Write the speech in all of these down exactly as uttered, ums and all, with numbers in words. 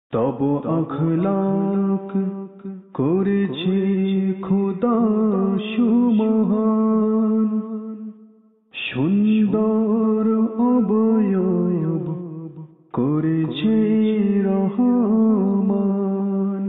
তব আখলাক করেছে খোদা সুমহান, সুন্দর অবয়ব করেছে রহমান।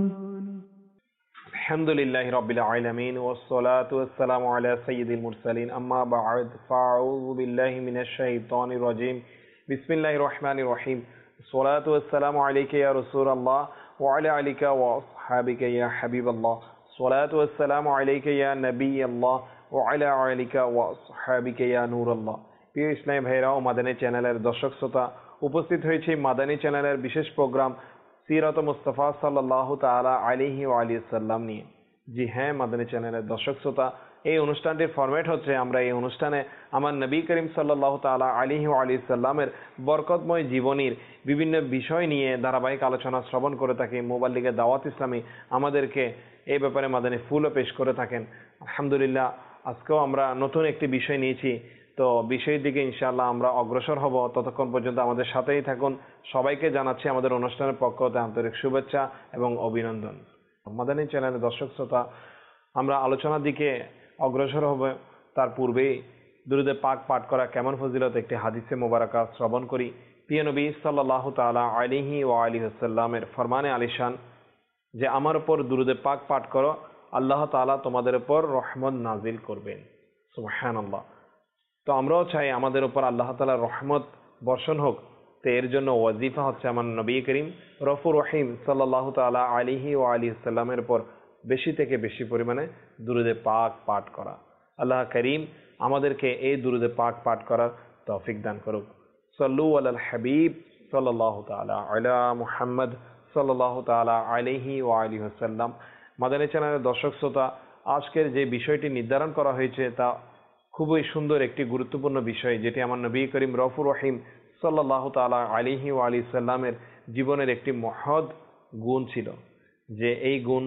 আলহামদুলিল্লাহি রাব্বিল আলামিন ওয়াসসালাতু ওয়াসসালামু আলা সাইয়্যিদিল মুরসালিন আম্মা বা'দ ফাআউযু বিল্লাহি মিনাশ শাইতানির রাজীম বিসমিল্লাহির রহমানির রহিম আসসালাতু ওয়াসসালামু আলাইকা ইয়া রাসূলুল্লাহ ওয়া আলা আলিকা ওয়া আসহাবিকা ইয়া হাবিবাল্লাহ আসসালাতু ওয়াসসালামু আলাইকা ইয়া নবিয়াল্লাহ ওয়া আলা আলিকা ওয়া আসহাবিকা ইয়া নূরাল্লাহ। প্রিয় ইসলামী ভাইরা ও মাদানী চ্যানেলের দর্শক শ্রোতা, উপস্থিত হয়েছে মাদানী চ্যানেলের বিশেষ প্রোগ্রাম সিরাত মুস্তাফা সাল্লাল্লাহু তাআলা আলাইহি ওয়া আলিহি সাল্লাম নিয়ে। জি হ্যাঁ, মাদানী চ্যানেলের দর্শক শ্রোতা, এই অনুষ্ঠানটির ফরম্যাট হচ্ছে আমরা এই অনুষ্ঠানে আমার নবী করিম সাল্লাল্লাহু তাআলা আলাইহি ওয়া আলিহি সাল্লামের বরকতময় জীবনীর বিভিন্ন বিষয় নিয়ে ধারাবাহিক আলোচনা শ্রবণ করে থাকি। মুবাল্লিগে দাওয়াত ইসলামী আমাদেরকে এই ব্যাপারে মাদানী ফুলও পেশ করে থাকেন। আলহামদুলিল্লাহ, আজকেও আমরা নতুন একটি বিষয় নিয়েছি, তো বিষয়ের দিকে ইনশাআল্লাহ আমরা অগ্রসর হব। ততক্ষণ পর্যন্ত আমাদের সাথেই থাকুন। সবাইকে জানাচ্ছি আমাদের অনুষ্ঠানের পক্ষ হতে আন্তরিক শুভেচ্ছা এবং অভিনন্দন। মাদানী চ্যানেলের দর্শক শ্রোতা, আমরা আলোচনার দিকে অগ্রসর হব তার পূর্বেই দুরূদে পাক পাঠ করা কেমন ফজিলত একটি হাদিসে মোবারকা শ্রবণ করি। প্রিয় নবী সাল্লাল্লাহু তাআলা আলাইহি ওয়া আলিহি ওয়াসাল্লামের ফরমানে আলিশান যে আমার উপর দুরূদে পাক পাঠ করো, আল্লাহ তাআলা তোমাদের উপর রহমত নাজিল করবেন। সুবহানাল্লাহ। তো আমরাও চাই আমাদের উপর আল্লাহ তাআলার রহমত বর্ষণ হোক। তো এর জন্য ওয়াজিফা হচ্ছে আমার নবী করিম রফুর রহিম সাল্লাল্লাহু তাআলা আলাইহি ওয়া আলিহি সাল্লামের উপর বেশি থেকে বেশি পরিমাণে দুরূদে পাক পাঠ করা। আল্লাহ করিম আমাদেরকে এই দুরূদে পাক পাঠ করার তৌফিক দান করুক। সাল্লু আলাল হাবিব সাল্লাল্লাহু তাআলা আলা মুহাম্মদ সাল্লাল্লাহু তাআলা আলাইহি ওয়া আলিহি ওয়াসাল্লাম। মাদানী চ্যানেলের দর্শক শ্রোতা, আজকের যে বিষয়টি নির্ধারণ করা হয়েছে তা খুবই সুন্দর একটি গুরুত্বপূর্ণ বিষয়, যেটি আমার নবী করিম রফুর রহিম সাল্লাল্লাহু তাআলা আলাইহি ওয়া আলিহি সাল্লামের জীবনের একটি মহৎ গুণ ছিল। যে এই গুণ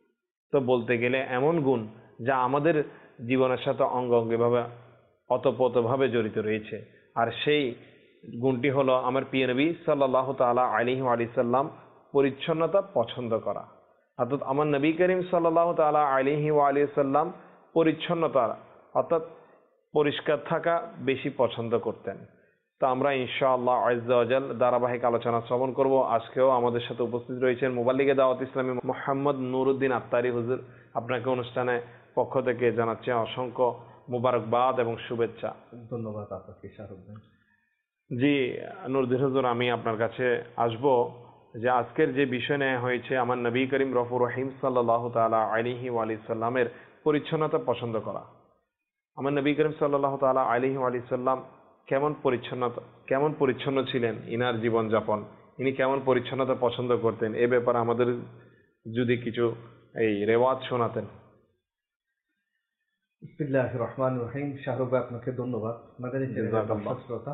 তো বলতে গেলে এমন গুণ যা আমাদের জীবনের সাথে অঙ্গ অঙ্গিভাবে অতপ্রতভাবে জড়িত রয়েছে। আর সেই গুণটি হলো আমার প্রিয় নবী সাল্লাল্লাহু তাআলা আলাইহি ওয়া আলিহি সাল্লাম পরিচ্ছন্নতা পছন্দ করা। অর্থাৎ আমার নবী করিম সাল্লাল্লাহু তাআলা আলাইহি ওয়া আলিহি সাল্লাম পরিচ্ছন্নতা অর্থাৎ পরিষ্কার থাকা বেশি পছন্দ করতেন। তো আমরা ইনশাআল্লাহ আজ্জা ওয়া জাল ধারাবাহিক আলোচনা শ্রবণ করব। আজকেও আমাদের সাথে উপস্থিত রয়েছেন মুবাল্লিগে দাওয়াত ইসলামী মোহাম্মদ নুরুদ্দিন আত্তারি হুজুর। আপনাকে অনুষ্ঠানে পক্ষ থেকে জানাচ্ছি অসংখ্য মুবারকবাদ এবং শুভেচ্ছা। ধন্যবাদ আপনাকে শাহরুখ ভাই। জি নুরুদ্দিন হুজুর, আমি আপনার কাছে আসব যে আজকের যে বিষয় নেওয়া হয়েছে আমার নবী করিম রফুর রহিম সাল্লাল্লাহু তাআলা আলাইহি ওয়া আলিহি সাল্লামের পরিচ্ছন্নতা পছন্দ করা। আমার নবী করিম সাল্লাল্লাহু তাআলা আলাইহি ওয়া আলিহি সাল্লাম কেমন পরিচ্ছন্নতা কেমন পরিচ্ছন্ন ছিলেন, ইনার জীবনযাপন, ইনি কেমন পরিচ্ছন্নতা পছন্দ করতেন, এ ব্যাপারে আমাদের যদি কিছু এই রেওয়াজ শোনাতেন। বিসমিল্লাহির রহমানির রহিম। শাহরুখ ভাই, আপনাকে ধন্যবাদ। মাদানী চ্যানেলের দর্শক শ্রোতা,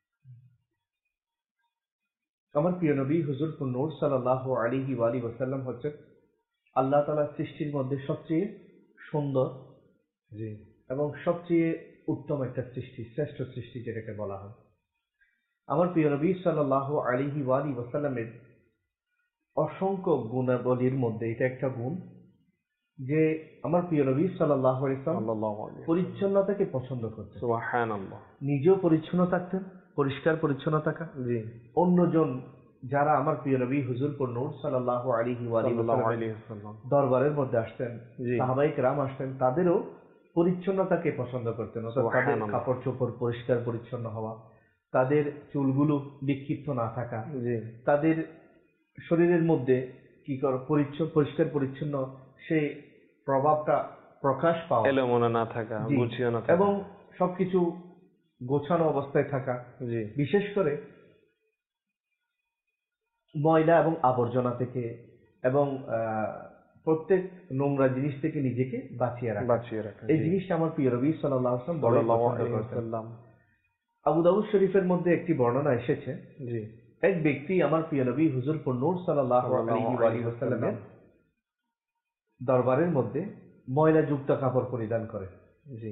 আমার প্রিয় নবী হুজুর নূর সাল্লাল্লাহু আলাইহি ওয়া আলিহি ওয়াসাল্লাম হচ্ছে আল্লাহ তাআলার সৃষ্টির মধ্যে সবচেয়ে সুন্দর জি এবং সবচেয়ে উত্তম একটা সৃষ্টি, শ্রেষ্ঠ সৃষ্টি যেটাকে বলা হয়। আমার প্রিয় নবী সাল্লাল্লাহু আলাইহি ওয়া আলিহি ওয়াসাল্লামের অসংখ্য গুণাবলীর মধ্যে এটা একটা গুণ যে আমার প্রিয় নবী সাল্লাল্লাহু আলাইহি ওয়াসাল্লাম পরিচ্ছন্নতাকে পছন্দ করতেন। সুবহানাল্লাহ। নিজেও পরিচ্ছন্ন থাকতেন, পরিষ্কার পরিচ্ছন্ন থাকা, জি অন্যজন যারা আমার প্রিয় নবী হুজুর নূর সাল্লাল্লাহু আলাইহি ওয়া আলিহি ওয়াসাল্লাম দরবারের মধ্যে আসতেন, সাহাবায়ে কেরাম আসতেন, তাদেরও পরিচ্ছন্নতাকে পছন্দ করতেন। অর্থাৎ তাদের কাপড় চোপড় পরিষ্কার পরিচ্ছন্ন হওয়া, তাদের চুলগুলো বিক্ষিপ্ত না থাকা, তাদের শরীরের মধ্যে কি কর পরিচ্ছন্ন পরিষ্কার পরিচ্ছন্ন সেই প্রভাবটা প্রকাশ পাওয়া, এলোমেলো না থাকা, গুছিয়ে না থাকা এবং সবকিছু গোছানো অবস্থায় থাকা। বিশেষ করে ময়লা এবং আবর্জনা থেকে এবং প্রত্যেক নোংরা জিনিস থেকে নিজেকে বাঁচিয়ে রাখা বাঁচিয়ে রাখা এই জিনিসটা আমার প্রিয় নবী সাল্লাল্লাহু আলাইহি ওয়াসাল্লাম বড় পছন্দ করতেন। আবু দাউদ শরীফের মধ্যে একটি বর্ণনা এসেছে, জি এক ব্যক্তি আমার প্রিয় নবী হুজুর নূর সাল্লাল্লাহু আলাইহি ওয়াসাল্লামের দরবারের মধ্যে ময়লা যুক্ত কাপড় পরিধান করে জি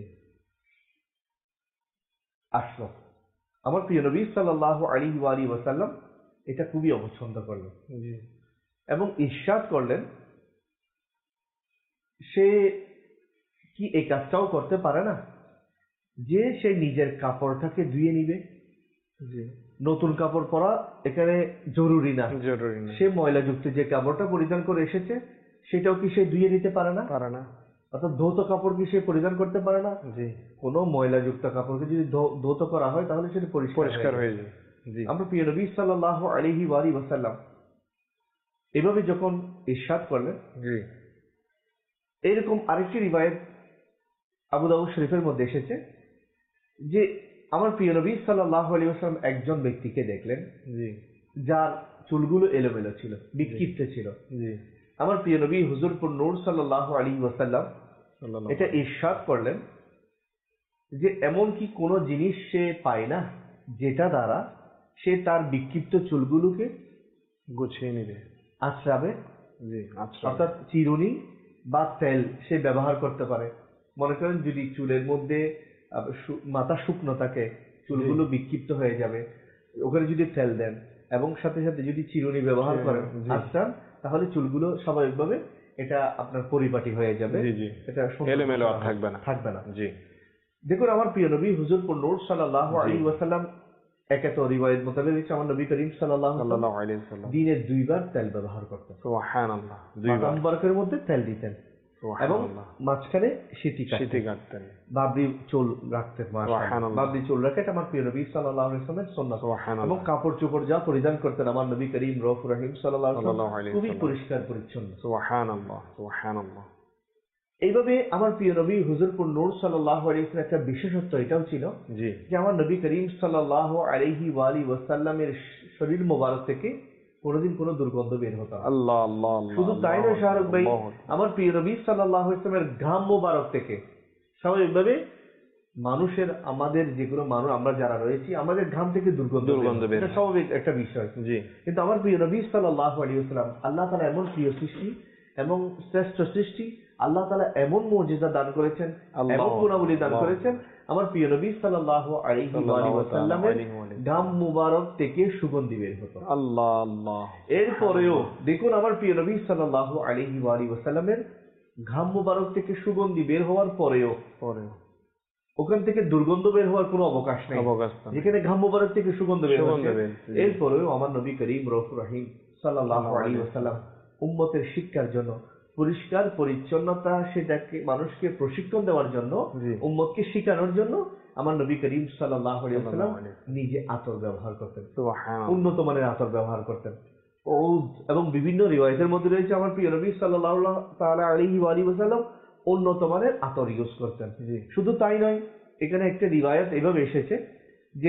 আসলো। আমার প্রিয় নবী সাল্লাল্লাহু আলাইহি ওয়াসাল্লাম এটা খুবই অপছন্দ করলো। এবং ইরশাদ করলেন সে কি এই কাজটাও করতে পারে না যে সে নিজের কাপড়টাকে ধুয়ে নিবে। জি, নতুন কাপড় পরা এখানে জরুরি না, জরুরি না। সে ময়লাযুক্ত যে কাপড়টা পরিধান করে এসেছে সেটাও কি সে ধুয়ে নিতে পারে না? পারে না। অর্থাৎ ধৌত কাপড় কি সে পরিধান করতে পারে না? জি, কোনো ময়লাযুক্ত কাপড়কে যদি ধৌত করা হয় তাহলে সেটা পরিষ্কার হয়ে যায়। জি, আমরা প্রিয় নবী সাল্লাল্লাহু আলাইহি ওয়া আলিহি ওয়াসাল্লাম এভাবে যখন ইরশাদ করলেন, জি, এরকম আরেকটি রিওয়ায়াত আবু দাউদ শরীফের মধ্যে এসেছে যে আমার প্রিয় নবী সাল্লাল্লাহু আলাইহি ওয়াসাল্লাম একজন ব্যক্তিকে দেখলেন জি, যার চুলগুলো এলোমেলো ছিল, বিক্ষিপ্ত ছিল। জি, আমার প্রিয় নবী হুজুর পুর নূর সাল্লাল্লাহু আলাইহি ওয়াসাল্লাম সাল্লাল্লাহু এটা ইরশাদ করলেন যে এমন কি কোনো জিনিস সে পায় না যেটা দ্বারা সে তার বিক্ষিপ্ত চুলগুলোকে গুছিয়ে নিবে। আঁচড়াবে। জি, আচ্ছা, অর্থাৎ চিরুনি বা তেল সে ব্যবহার করতে পারে। মনে করেন যদি চুলের মধ্যে আহ, শু- মাথা শুকনো থাকে, চুলগুলো বিক্ষিপ্ত হয়ে যাবে, ওখানে যদি তেল দেন এবং সাথে সাথে যদি চিরুনি ব্যবহার করেন জি। আঁচড়ান, তাহলে চুলগুলো স্বাভাবিকভাবে এটা আপনার পরিপাটি হয়ে যাবে। জি, জি, এটা সুন্দর এলোমেলো আর থাকবে না। থাকবে না। জি, দেখুন আমার প্রিয় নবী হুজুর পুর নূর সাল্লাল্লাহু আলাইহি ওয়াসাল্লাম একে তো রিওয়ায়াত মোতাবেক আমার নবী করিম সাল্লাল্লাহু আলাইহি ওয়াসাল্লাম সাল্লাল্লাহু আলাইহি ওয়াসাল্লাম দিনে দুইবার তেল ব্যবহার করতেন। সুবহানাল্লাহ, মাথা দুইবার। মুবারকের মধ্যে তেল দিতেন এবং সুবহানাল্লাহ, মাঝখানে সিটি শীতে কাটতেন, কাটতেন। বাবরি চুল রাখতেন। মাশাআল্লাহ, সুবহানাল্লাহ। বাবরি চুল রাখা এটা আমার প্রিয় নবী সাল্লাল্লাহু আলাইহি ওয়াসাল্লামের সুন্নাত। সুবহানাল্লাহ। এবং কাপড় চোপড় যা পরিধান করতেন আমার নবী করিম রউফুর রহিম সাল্লাল্লাহু আলাইহি সাল্লাল্লাহু ওয়াসাল্লাম আলাইহি খুবই ওয়াসাল্লাম। পরিষ্কার পরিচ্ছন্ন। সুবহানাল্লাহ, সুবহানাল্লাহ। এইভাবে আমার প্রিয় নবী হুজুর পুর নূর সাল্লাল্লাহু আলাইহি ওয়াসাল্লাম একটা বিশেষত্ব এটাও ছিল জি, যে আমার নবী করিম সাল্লাল্লাহু আলাইহি ওয়া আলিহি ওয়াসাল্লামের শরীর মোবারক থেকে কোনোদিন কোনো দুর্গন্ধ বের হতো না। আল্লাহ, আল্লাহ, আল্লাহ। শুধু তাই নয় শাহরুখ ভাই, আল্লাহ। আমার প্রিয় নবী সাল্লাল্লাহু আলাইহি ওয়াসাল্লামের ঘাম মোবারক থেকে স্বাভাবিকভাবে মানুষের, আমাদের যেগুলো মানুষ আমরা যারা রয়েছি, আমাদের ঘাম থেকে দুর্গন্ধ দুর্গন্ধ বের হয়। বের এটা হয়। স্বাভাবিক একটা বিষয়। জি, কিন্তু আমার প্রিয় নবী সাল্লাল্লাহু আলাইহি ওয়াসাল্লাম আল্লাহ তাআলা এমন প্রিয় সৃষ্টি এবং শ্রেষ্ঠ সৃষ্টি, আল্লাহ তাআলা এমন মুজিজা দান করেছেন, আল্লাহ, এমন গুণাবলী দান আল্লাহ। করেছেন, আমার প্রিয় নবী সাল্লাল্লাহু আলাইহি ওয়াসাল্লামের ঘাম মুবারক থেকে সুগন্ধি বের হতো। আল্লাহ, আল্লাহ। এরপরেও দেখুন আমার প্রিয় নবী সাল্লাল্লাহু আলাইহি ওয়াসাল্লামের ঘাম মুবারক থেকে সুগন্ধি বের হওয়ার পরেও পরে ওখান থেকে দুর্গন্ধ বের হওয়ার কোনো অবকাশ নেই। অবকাশ নেই। যেখানে ঘাম মুবারক থেকে সুগন্ধ বের সুগন্ধ হচ্ছে, বের হচ্ছে। এরপরেও আমার নবী করিম রউফুর রহিম সাল্লাল্লাহু আলাইহি ওয়াসাল্লাম উম্মতের শিক্ষার জন্য, পরিষ্কার পরিচ্ছন্নতা সেটাকে মানুষকে প্রশিক্ষণ দেওয়ার জন্য, জি। উম্মতকে শিখানোর জন্য আমার নবী করিম সাল্লাল্লাহু আলাইহি ওয়াসাল্লাম সাল্লাল্লাহু আলাইহি নিজে আতর ব্যবহার করতেন, সুবহানাল্লাহ। উন্নত মানের আতর ব্যবহার করতেন। উদ এবং বিভিন্ন রিওয়ায়াতের মধ্যে রয়েছে আমার প্রিয় নবী সাল্লাল্লাহু তাআলা আলাইহি ওয়া আলিহি ওয়াসাল্লাম উন্নত মানের আতর ইউজ করতেন। জি, শুধু তাই নয়, এখানে একটা রিওয়ায়াত এভাবে এসেছে যে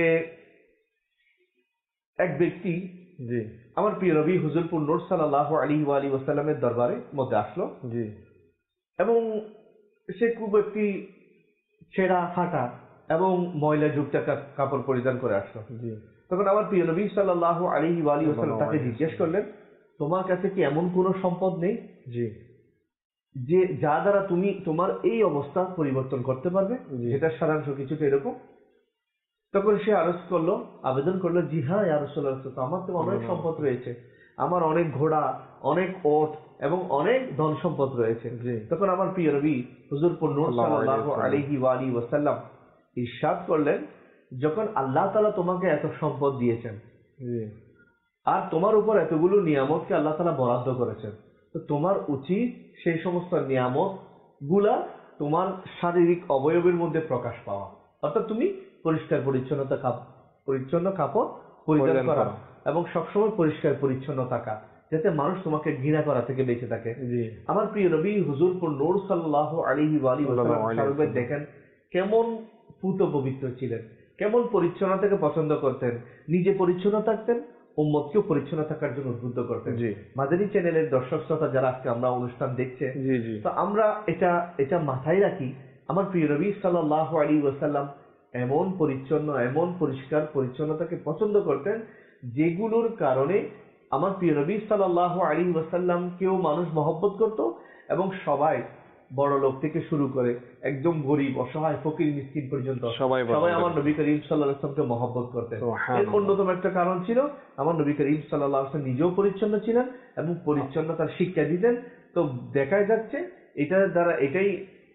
এক ব্যক্তি জি, আমার প্রিয় নবী হুজুর পুর নূর সাল্লাল্লাহু আলাইহি ওয়া আলিহি ওয়াসাল্লামের দরবারে মধ্যে আসলো জি, এবং সে খুব একটি ছেঁড়া ফাটা এবং ময়লা যুক্ত একটা কাপড় পরিধান করে আসলো। জি, তখন আমার প্রিয় নবী সাল্লাল্লাহু আলাইহি ওয়া আলিহি ওয়াসাল্লাম তাকে জিজ্ঞেস করলেন, তোমার কাছে কি এমন কোনো সম্পদ নেই জি, যে যা দ্বারা তুমি তোমার এই অবস্থা পরিবর্তন করতে পারবে? জি। যেটা সারাংশ কিছুটা এরকম। তখন সে আরজ করলো, আবেদন করলো, জি হ্যাঁ ইয়া রাসূলুল্লাহ, আমার তো অনেক সম্পদ রয়েছে, আমার অনেক ঘোড়া, অনেক ওট এবং অনেক ধন সম্পদ রয়েছে। জি। তখন আমার প্রিয় নবী হুজুর পুর নূর সাল্লাল্লাহু আলাইহি ওয়া আলিহি ওয়াসাল্লাম ইরশাদ করলেন, যখন আল্লাহ তাআলা তোমাকে এত সম্পদ দিয়েছেন জি, আর তোমার উপর এতগুলো নিয়ামতকে আল্লাহ তাআলা বরাদ্দ করেছেন, তো তোমার উচিত সেই সমস্ত নিয়ামত গুলা তোমার শারীরিক অবয়বের মধ্যে প্রকাশ পাওয়া। অর্থাৎ তুমি পরিষ্কার পরিচ্ছন্নতা কাপ পরিচ্ছন্ন কাপড় পরিধান পরিধান করা করা। এবং সবসময় পরিষ্কার পরিচ্ছন্ন থাকা, যাতে মানুষ তোমাকে ঘৃণা করা থেকে বেঁচে থাকে। জি, আমার প্রিয় নবী হুজুর পুর নূর সাল্লাল্লাহু আলাইহি ওয়া আলিহি ওয়াসাল্লাম সাল্লাল্লাহু আলাইহি সার্বে দেখেন কেমন পুত পবিত্র ছিলেন, কেমন পরিচ্ছন্নতাকে পছন্দ করতেন, নিজে পরিচ্ছন্ন থাকতেন, উম্মতকেও পরিচ্ছন্ন থাকার জন্য উদ্বুদ্ধ করতেন। জি। মাদানী চ্যানেলের দর্শক শ্রোতা যারা আজকে আমরা অনুষ্ঠান দেখছে, জি, জি, তো আমরা এটা এটা মাথায় রাখি, আমার প্রিয় নবী সাল্লাল্লাহু আলাইহি ওয়াসাল্লাম এমন পরিচ্ছন্ন, এমন পরিষ্কার পরিচ্ছন্নতাকে পছন্দ করতেন যেগুলোর কারণে আমার প্রিয় নবী সাল্লাল্লাহু আলাইহি ওয়াসাল্লাম কেউ মানুষ মহব্বত করত এবং সবাই বড় লোক থেকে শুরু করে একদম গরিব অসহায় ফকির মিসকিন পর্যন্ত সবাই সবাই আমার নবী করিম সাল্লাল্লাহু আলাইহি ওয়াসাল্লামকে মহব্বত করতেন। এর অন্যতম একটা কারণ ছিল আমার নবী করিম সাল্লাল্লাহু আলাইহি ওয়াসাল্লাম নিজেও পরিচ্ছন্ন ছিলেন এবং পরিচ্ছন্নতার শিক্ষা দিতেন। তো দেখা যাচ্ছে এটার দ্বারা এটাই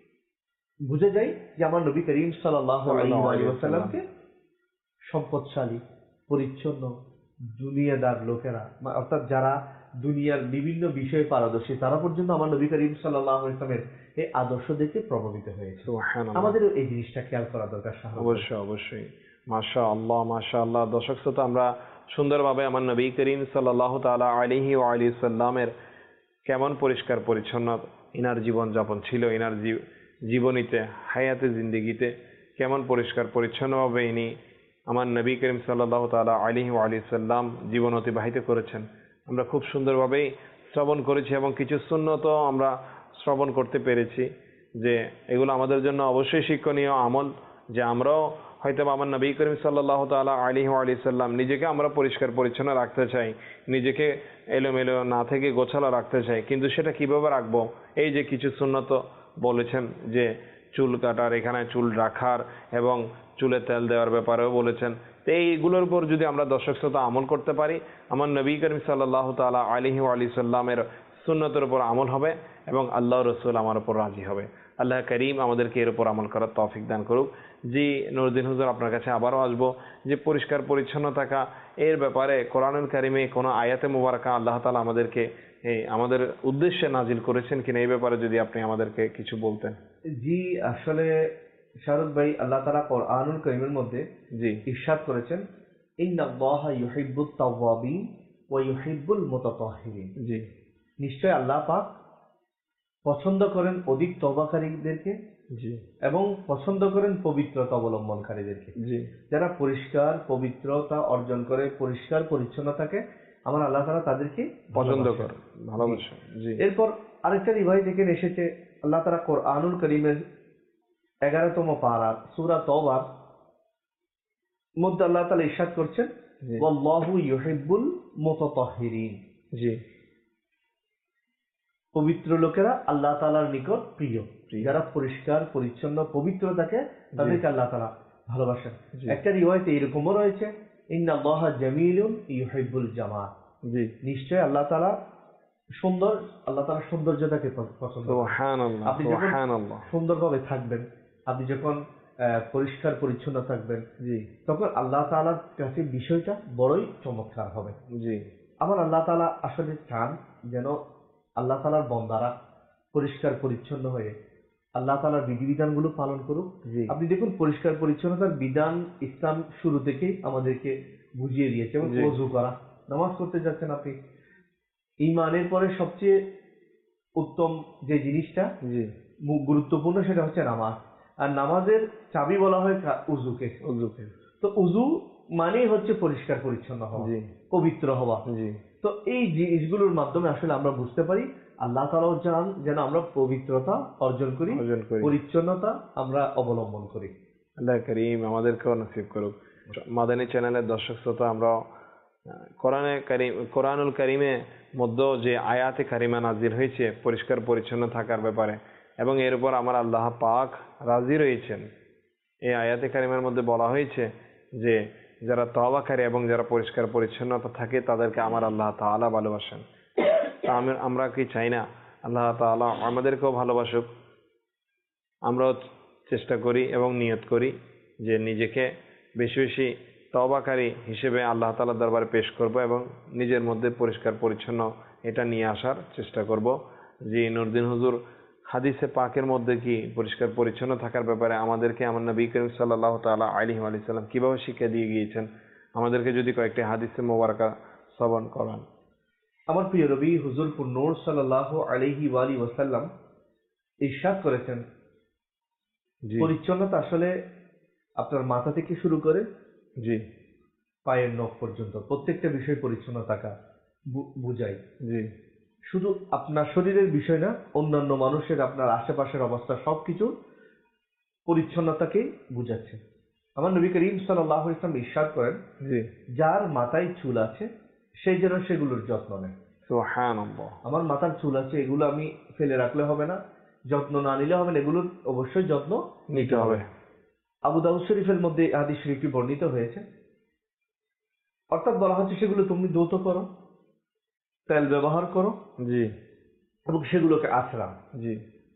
বুঝে যায় যে আমার নবী করিম সাল্লাল্লাহু আলাইহি ওয়াসাল্লামকে সম্পদশালী, পরিচ্ছন্ন, দুনিয়াদার লোকেরা অর্থাৎ যারা দুনিয়ার বিভিন্ন বিষয়ে পারদর্শী তারা পর্যন্ত আমার নবী করিম সাল্লাল্লাহু আলাইহি ওয়াসাল্লামের এই আদর্শ দেখে প্রভাবিত হয়েছে। আমাদেরও এই জিনিসটা খেয়াল করা দরকার। অবশ্যই অবশ্যই, মাশাআল্লাহ মাশাআল্লাহ। দর্শক শ্রোতা, আমরা সুন্দরভাবে আমার নবী করিম সাল্লাল্লাহু তাআলা আলাইহি ওয়া আলিহি সাল্লামের কেমন পরিষ্কার পরিচ্ছন্ন ইনার জীবন যাপন ছিল, ইনার জীবনীতে হায়াতে জিন্দেগিতে কেমন পরিষ্কার পরিচ্ছন্নভাবে ইনি আমার নবী করিম সাল্লাল্লাহু তাআলা আলাইহি ওয়া আলিহি সাল্লাম জীবন অতিবাহিত করেছেন আমরা খুব সুন্দরভাবেই শ্রবণ করেছি এবং কিছু সুন্নতও আমরা শ্রবণ করতে পেরেছি, যে এগুলো আমাদের জন্য অবশ্যই শিক্ষণীয় আমল, যে আমরাও হয়তো আমার নবী করিম সাল্লাল্লাহু তাআলা আলাইহি ওয়া আলিহি সাল্লাম নিজেকে আমরা পরিষ্কার পরিচ্ছন্ন রাখতে চাই, নিজেকে এলোমেলো না থেকে গোছালো রাখতে চাই, কিন্তু সেটা কিভাবে রাখবো? এই যে কিছু সুন্নত বলেছেন, যে চুল কাটার, এখানে চুল রাখার এবং চুলে তেল দেওয়ার ব্যাপারেও বলেছেন। তো এইগুলোর উপর যদি আমরা দর্শক শ্রোতা আমল করতে পারি, আমার নবী করিম সাল্লাল্লাহু তাআলা আলাইহি ওয়া আলিহি সাল্লামের সুন্নতের উপর আমল হবে এবং আল্লাহ রসুল আমার উপর রাজি হবে। আল্লাহ করিম আমাদেরকে এর উপর আমল করার তৌফিক দান করুক। জি নুরুদ্দিন হুজুর, আপনার কাছে আবারও আসবো যে পরিষ্কার পরিচ্ছন্ন থাকা এর ব্যাপারে কোরআনুল কারিমে কোনো আয়াতে মুবারাকা আল্লাহ তাআলা আমাদেরকে এই আমাদের উদ্দেশ্যে নাজিল করেছেন কিনা, এই ব্যাপারে যদি আপনি আমাদেরকে কিছু বলতেন। জি আসলে শাহরুখ ভাই, আল্লাহ তাআলা কোরআনুল কারীমের মধ্যে জি ইরশাদ করেছেন, ইন্নাল্লাহা ইউহিব্বুত তাওয়াবিন ওয়া ইউহিব্বুল মুতাতাহহিরিন। জি নিশ্চয় আল্লাহ পাক পছন্দ করেন অধিক তওবাকারীদেরকে, জি এবং পছন্দ করেন পবিত্রতা অবলম্বনকারীদেরকে। জি যারা পরিষ্কার পবিত্রতা অর্জন করে, পরিষ্কার পরিচ্ছন্ন থাকে, আমার আল্লাহ তাআলা তাদেরকে পছন্দ করেন, ভালোবাসেন। জি এরপর আরেকটা রিওয়ায়াত থেকে এসেছে, আল্লাহ তাআলা কোরআনুল কারীমের এগারোতম পারা সূরা তওবার মধ্যে আল্লাহ তাআলা ইরশাদ করছেন, ওয়াল্লাহু ইউহিব্বুল মুতাতাহহিরিন। জি পবিত্র লোকেরা আল্লাহ তাআলার নিকট প্রিয়, যারা পরিষ্কার পরিচ্ছন্ন পবিত্র থাকে তাদেরকে আল্লাহ তাআলা ভালোবাসেন। একটা রিওয়ায়াতে এরকমও রয়েছে, ইন্নাল্লাহা জামিলুন ইউহিব্বুল জামাল। জি নিশ্চয় আল্লাহ তাআলা সুন্দর, আল্লাহ তাআলা সৌন্দর্যতাকে পছন্দ করেন। সুবহানাল্লাহ, আপনি যখন সুন্দরভাবে থাকবেন, আপনি যখন পরিষ্কার পরিচ্ছন্ন থাকবেন, জি তখন আল্লাহ তাআলার কাছে বিষয়টা বড়ই চমৎকার হবে। জি আমার আল্লাহ তাআলা আসলে চান যেন আল্লাহ তাআলার বান্দারা পরিষ্কার পরিচ্ছন্ন হয়ে আল্লাহ তাআলার বিধিবিধানগুলো পালন করুক। আপনি দেখুন পরিষ্কার পরিচ্ছন্নতার বিধান ইসলাম শুরু থেকেই আমাদেরকে বুঝিয়ে দিয়েছে। এবং ওযু করা, নামাজ পড়তে যাচ্ছেন আপনি, ঈমানের পরে সবচেয়ে উত্তম যে জিনিসটা গুরুত্বপূর্ণ সেটা হচ্ছে নামাজ। আর নামাজের চাবি বলা হয় উযুকে। উযুকে তো উযু মানেই হচ্ছে পরিষ্কার পরিচ্ছন্ন হওয়া, পবিত্র হওয়া। তো এই জিনিসগুলোর মাধ্যমে আসলে আমরা বুঝতে পারি আল্লাহ তাআলাও চান যেন আমরা পবিত্রতা অর্জন করি, পরিচ্ছন্নতা আমরা অবলম্বন করি। আল্লাহ করিম আমাদেরকেও নসিব করুক। মাদানী চ্যানেলের দর্শক শ্রোতা, আমরা কোরআনে কারিম কোরআনুল কারিমে মধ্যে যে আয়াতে কারিমা নাজিল হয়েছে পরিষ্কার পরিচ্ছন্ন থাকার ব্যাপারে, এবং এর উপর আমার আল্লাহ পাক রাজি রয়েছেন। এই আয়াতে কারিমের মধ্যে বলা হয়েছে যে যারা তওবাকারী এবং যারা পরিষ্কার পরিচ্ছন্নতা থাকে তাদেরকে আমার আল্লাহ তাআলা ভালোবাসেন। তা আমরা কি চাই না আল্লাহ তাআলা আমাদেরকেও ভালোবাসুক? আমরাও চেষ্টা করি এবং নিয়ত করি যে নিজেকে বেশি বেশি তওবাকারী হিসেবে আল্লাহ তাআলার দরবারে পেশ করব এবং নিজের মধ্যে পরিষ্কার পরিচ্ছন্ন এটা নিয়ে আসার চেষ্টা করব। যে নুরুদ্দিন হুজুর হাদিসে পাকের মধ্যে কি পরিষ্কার পরিচ্ছন্ন থাকার ব্যাপারে আমাদেরকে আমার নবী করিম সাল্লাল্লাহু তাআলা আলাইহি ওয়া সাল্লাম কিভাবে শিক্ষা দিয়ে গিয়েছেন, আমাদেরকে যদি কয়েকটি হাদিসে মোবারকা শ্রবণ করান। আমার প্রিয় নবী হুজুর নূর সাল্লাল্লাহু আলাইহি ওয়া সাল্লাম ইরশাদ করেছেন, পরিচ্ছন্নতা আসলে আপনার মাথা থেকে শুরু করে জি পায়ের নখ পর্যন্ত প্রত্যেকটা বিষয় পরিচ্ছন্ন থাকা বুঝায়। জি শুধু আপনার শরীরের বিষয় না, অন্যান্য মানুষের, আপনার আশেপাশের অবস্থা সবকিছু পরিচ্ছন্নতাকে বুঝাচ্ছে। আমার নবী করিম সাল্লাল্লাহু আলাইহি ওয়াসাল্লাম ইরশাদ করেন, যার মাথায় চুল আছে সেই যেন সেগুলোর যত্ন নেয়। সুবহানাল্লাহ। আমার মাথার চুল আছে, এগুলো আমি ফেলে রাখলে হবে না, যত্ন না নিলে হবে না, এগুলোর অবশ্যই যত্ন নিতে হবে। আবু দাউদ শরীফের মধ্যে হাদিস শরীফটি বর্ণিত হয়েছে, অর্থাৎ বলা হচ্ছে সেগুলো তুমি দ্রুত করো, তেল ব্যবহার করো, জি, এবং সেগুলোকে আছড়াও। জি।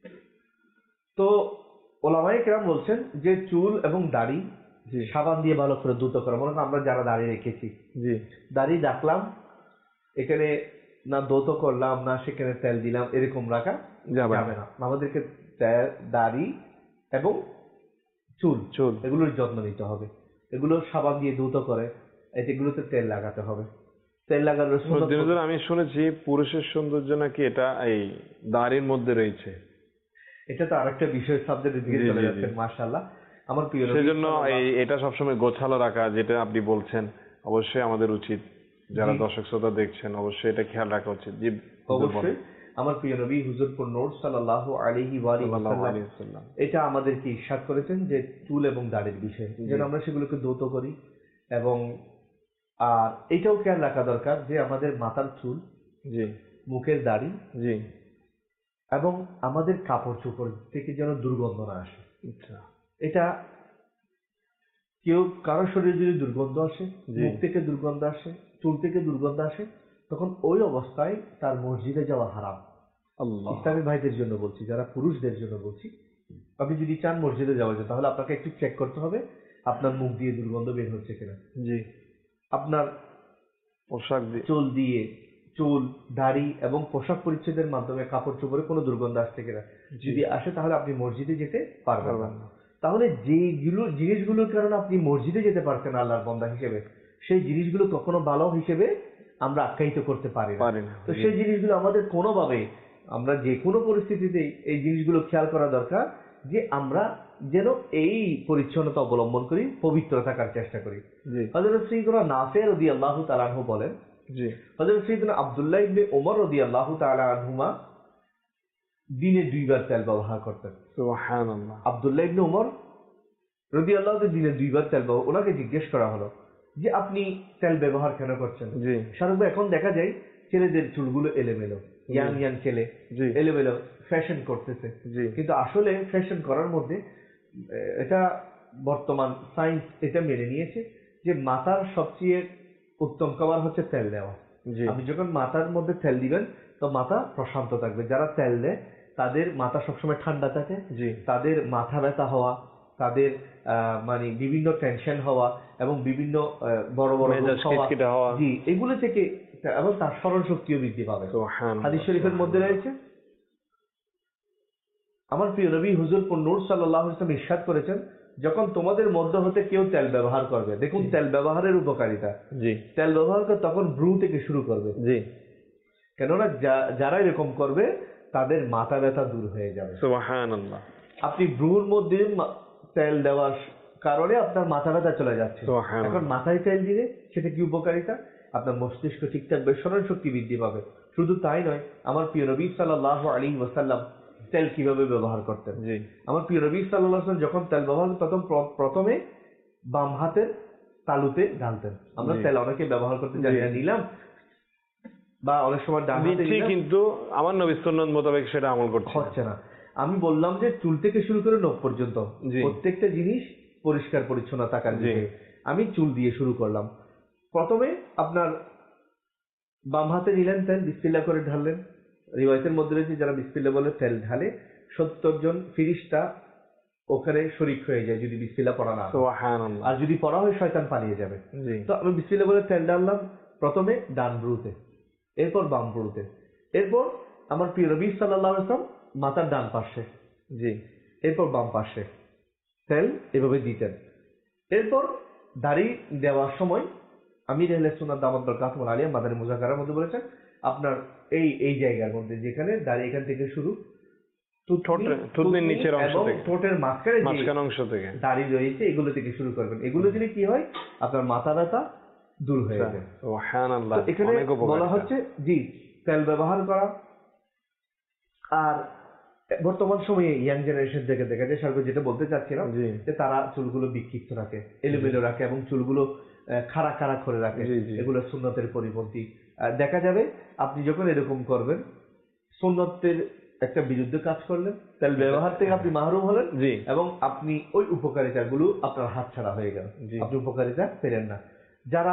তো ওলামায়ে কেরাম বলছেন যে চুল এবং দাড়ি জি, সাবান দিয়ে ভালো করে দ্রুত করা। মনে করেন আমরা যারা দাড়ি রেখেছি, জি, দাড়ি রাখলাম, এখানে না দ্রুত করলাম না সেখানে তেল দিলাম, এরকম রাখা যাবে যাবে না। আমাদেরকে তে- দাড়ি এবং চুল চুল এগুলোর যত্ন নিতে হবে, এগুলো সাবান দিয়ে দ্রুত করে, এগুলোতে তেল লাগাতে হবে। তেল লাগানোর সুন্নত- বিনোদন আমি শুনেছি পুরুষের সৌন্দর্য নাকি এটা এই দাড়ির মধ্যে রয়েছে। এটা তো আরেকটা বিষয়, সাবজেক্টের দিকে জি, চলে জি, যাচ্ছে। জি। মাশাআল্লাহ, আমার প্রিয় নবী সেজন্য সাল্লাল্লাহু- এই এটা সবসময় গোছালো রাখা, যেটা আপনি বলছেন, অবশ্যই আমাদের উচিত, যারা জি। দর্শক শ্রোতা দেখছেন অবশ্যই এটা খেয়াল রাখা উচিত। জি, অবশ্যই আমার প্রিয় নবী হুজুর নূর সাল্লাল্লাহু আলাইহি ওয়া আলিহি সাল্লাল্লাহু ওয়াসাল্লাম আলাইহি ওয়াসাল্লাম। এটা আমাদেরকে ইরশাদ করেছেন যে চুল এবং দাড়ির বিষয়ে যেন আমরা সেগুলোকে দ্রুত করি। এবং আর এটাও খেয়াল রাখা দরকার যে আমাদের মাথার চুল, জি, মুখের দাড়ি জি, এবং আমাদের কাপড় চোপড় থেকে যেন দুর্গন্ধ না আসে। আচ্ছা, এটা কেউ কারো শরীরে যদি দুর্গন্ধ আসে, জি। মুখ থেকে দুর্গন্ধ আসে, চুল থেকে দুর্গন্ধ আসে, তখন ওই অবস্থায় তার মসজিদে যাওয়া হারাম। আল্লাহ, ইসলামী ভাইদের জন্য বলছি, যারা পুরুষদের জন্য বলছি, আপনি যদি চান মসজিদে যাওয়ার জন্য, তাহলে আপনাকে একটু চেক করতে হবে আপনার মুখ দিয়ে দুর্গন্ধ বের হচ্ছে কিনা, জি, আপনার পোশাক দিয়ে, চুল দিয়ে, চুল, দাড়ি এবং পোশাক পরিচ্ছদের মাধ্যমে কাপড় চোপড়ে কোনো দুর্গন্ধ আসছে কিনা। যদি আসে তাহলে আপনি মসজিদে যেতে পারবেন না। পারবেন না। তাহলে যেগুলো জিনিসগুলোর কারণে আপনি মসজিদে যেতে পারছেন আল্লাহর বান্দা হিসেবে, সেই জিনিসগুলো কখনো ভালো হিসেবে আমরা আখ্যায়িত করতে পারি না। পারি না। তো জি। সেই জিনিসগুলো আমাদের কোনোভাবে, আমরা যে কোনো পরিস্থিতিতে এই জিনিসগুলো খেয়াল করা দরকার যে আমরা যেন এই পরিচ্ছন্নতা অবলম্বন করি, পবিত্র থাকার চেষ্টা করি। জি, হযরত সাইয়্যিদুনা নাফি রাদিয়াল্লাহু তাআলা আনহু বলেন, জি, হযরত সাইয়্যিদুনা আব্দুল্লাহ ইবনে ওমর রাদিয়াল্লাহু তাআলা আনহুমা দিনে দুইবার তেল ব্যবহার করতেন। সুবহানাল্লাহ। আব্দুল্লাহ ইবনে ওমর রাদিয়াল্লাহু তাআলা দিনে দুইবার তেল ব্যবহার, ওনাকে জিজ্ঞেস করা হলো যে আপনি তেল ব্যবহার কেন করছেন? জি, শাহরুখ ভাই, এখন দেখা যায় ছেলেদের চুলগুলো এলোমেলো, ইয়াং ইয়াং ছেলে জি, এলোমেলো ফ্যাশন করতেছে, জি, কিন্তু আসলে ফ্যাশন করার মধ্যে আহ, এটা বর্তমান সায়েন্স এটা মেনে নিয়েছে যে মাথার সবচেয়ে উত্তম খাবার হচ্ছে তেল দেওয়া। জি, আপনি যখন মাথার মধ্যে তেল দিবেন তো মাথা প্রশান্ত থাকবে। যারা তেল দেয় তাদের মাথা সবসময় ঠান্ডা থাকে, জি, তাদের মাথা ব্যথা হওয়া, তাদের আহ, মানে বিভিন্ন টেনশন হওয়া এবং বিভিন্ন আহ, বড় বড় রোগ মেজাজ হওয়া, খিটখিটে হওয়া। জি, এগুলো থেকে, এবং তার স্মরণ শক্তিও বৃদ্ধি পাবে। সুবহানাল্লাহ। হাদিস শরীফের মধ্যে রয়েছে, আমার প্রিয় নবী হুজুর নূর সাল্লাল্লাহু আলাইহি ওয়াসাল্লাম ইরশাদ করেছেন, যখন তোমাদের মধ্য হতে কেউ তেল ব্যবহার করবে, দেখুন তেল ব্যবহারের উপকারিতা, জি, তেল ব্যবহার করে তখন ব্রু থেকে শুরু করবে, জি, কেননা যা- যারা এরকম করবে তাদের মাথা ব্যথা দূর হয়ে যাবে। সুবহানাল্লাহ। আপনি ব্রুর মধ্যে মা- তেল দেওয়ার কারণে আপনার মাথা ব্যথা চলে যাচ্ছে, সুবহানাল্লাহ। এখন মাথায় তেল দিলে সেটা কি উপকারিতা, আপনার মস্তিষ্ক ঠিক থাকবে, স্মরণ শক্তি বৃদ্ধি পাবে। শুধু তাই নয়, আমার প্রিয় নবী সাল্লাল্লাহু আলাইহি ওয়াসাল্লাম তেল কিভাবে ব্যবহার করতেন। জি, আমার প্রিয় নবী সাল্লাল্লাহু আলাইহি ওয়াসাল্লাম যখন তেল ব্যবহার করতেন তখন প্র- প্রথমে বাম হাতের তালুতে ঢালতেন। আমরা জি। তেল অনেকে ব্যবহার করতে জানি না, জি। নিলাম, বা অনেক সময় ডান হাতে দিচ্ছি, নিলাম, কিন্তু আমার নবীর সুন্নাত মোতাবেক সেটা আমল করছে না। হচ্ছে না। আমি বললাম যে চুল থেকে শুরু করে নখ পর্যন্ত জি। প্রত্যেকটা জিনিস পরিষ্কার পরিচ্ছন্ন থাকার জি। বিষয়ে আমি চুল দিয়ে শুরু করলাম। প্রথমে আপনার বাম হাতে নিলেন তেল, বিসমিল্লাহ করে ঢাললেন। রিওয়ায়াতের মধ্যে রয়েছে যারা বিসমিল্লাহ বলে তেল ঢালে সত্তর জন ফিরিস্তা ওখানে শরিক হয়ে যায় যদি বিসমিল্লাহ পড়া না হয়। সুবহানাল্লাহ। আর যদি পড়া হয় শয়তান পালিয়ে যাবে। জি, তো আমি বিসমিল্লাহ বলে তেল ঢাললাম প্রথমে ডান ভ্রুতে, এরপর বাম ভ্রুতে, এরপর আমার প্রিয় নবী সাল্লাল্লাহু আলাইহি ওয়াসাল্লাম মাথার ডান পাশে, জি, এরপর বাম পাশে তেল এভাবে দিতেন। এরপর দাড়ি দেওয়ার সময় আমির আহলে সুন্নাত দামাত বরকাতুহুল আলিয়া মাদানী মুযাকারার মধ্যে বলেছেন আপনার এই এই জায়গার মধ্যে যেখানে দাড়ি এখান থেকে শুরু, ঠোঁটের থুতনির নিচের অংশ এবং থেকে, ঠোঁটের মাঝখানে যে মাঝখান অংশ থেকে। দাড়ি রয়েছে এগুলো থেকে শুরু করবেন। এগুলো দিলে কি হয়, আপনার মাথা ব্যথা দূর হয়ে যায়। সুবহানাল্লাহ। তো এখানে অনেক উপকার। বলা হচ্ছে জি তেল ব্যবহার করা। আর বর্তমান সময়ে ইয়াং জেনারেশন থেকে দেখা যায়, সার্গ যেটা বলতে চাচ্ছিলাম, জি, যে তারা চুলগুলো বিক্ষিপ্ত রাখে, এলোমেলো রাখে এবং চুলগুলো আহ, খাড়া খাড়া করে রাখে। জি, জি। এগুলো সুন্নতের পরিপন্থী। আহ, দেখা যাবে আপনি যখন এরকম করবেন, সুন্নতের একটা বিরুদ্ধ কাজ করলেন, তেল ব্যবহার থেকে আপনি মাহরুম হলেন, জি, এবং আপনি ওই উপকারিতা গুলো আপনার হাত ছাড়া হয়ে গেল, আপনি উপকারিতা পেলেন না। যারা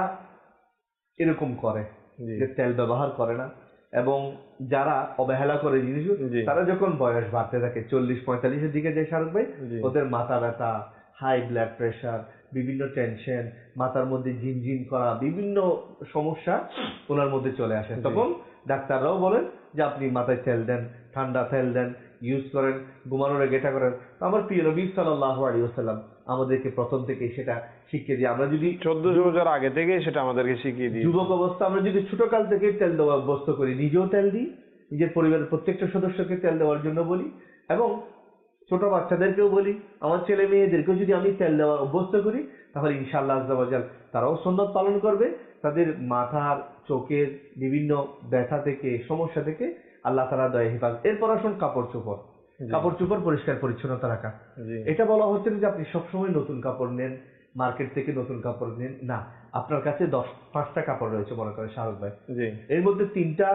এরকম করে যে তেল ব্যবহার করে না এবং যারা অবহেলা করে জিনিস, তারা যখন বয়স বাড়তে থাকে চল্লিশ পঁয়তাল্লিশের দিকে যায় শাহরুখ ভাই, ওদের মাথা ব্যথা, হাই ব্লাড প্রেশার, বিভিন্ন টেনশন, মাথার মধ্যে ঝিনঝিন করা, বিভিন্ন সমস্যা ওনার মধ্যে চলে আসে। তখন ডাক্তাররাও বলেন যে আপনি মাথায় তেল দেন, ঠান্ডা তেল দেন, ইউজ করেন, ঘুমানোর আগে এটা করেন। আমার প্রিয় নবী সাল্লাল্লাহু আলাইহি ওয়াসাল্লাম আমাদেরকে প্রথম থেকে সেটা শিখিয়ে দিয়ে, আমরা যদি চোদ্দশো বছর আগে থেকে সেটা আমাদেরকে শিখিয়ে দিই, যুবক অবস্থা আমরা যদি ছোট কাল থেকে তেল দেওয়া অভ্যস্ত করি, নিজেও তেল দিই, নিজের পরিবারের প্রত্যেকটা সদস্যকে তেল দেওয়ার জন্য বলি, এবং ছোট বাচ্চাদেরকেও বলি, আমার ছেলে মেয়েদেরকেও যদি আমি তেল দেওয়া অভ্যস্ত করি, তাহলে ইনশাআল্লাহ আজ্জা ওয়া জাল তারাও সুন্নাত পালন করবে। তাদের মাথার চোখের বিভিন্ন ব্যথা থেকে, সমস্যা থেকে আল্লাহ তাআলা দয়া হেফাজত। এরপর আসুন কাপড় চোপড়, কাপড় চোপড় পরিষ্কার পরিচ্ছন্নতা রাখা। এটা বলা হচ্ছে না যে আপনি সবসময় নতুন কাপড় নেন, মার্কেট থেকে নতুন কাপড় নেন, না, আপনার কাছে দশ পাঁচটা কাপড় রয়েছে মনে করেন শাহরুখ ভাই, এর মধ্যে তিনটা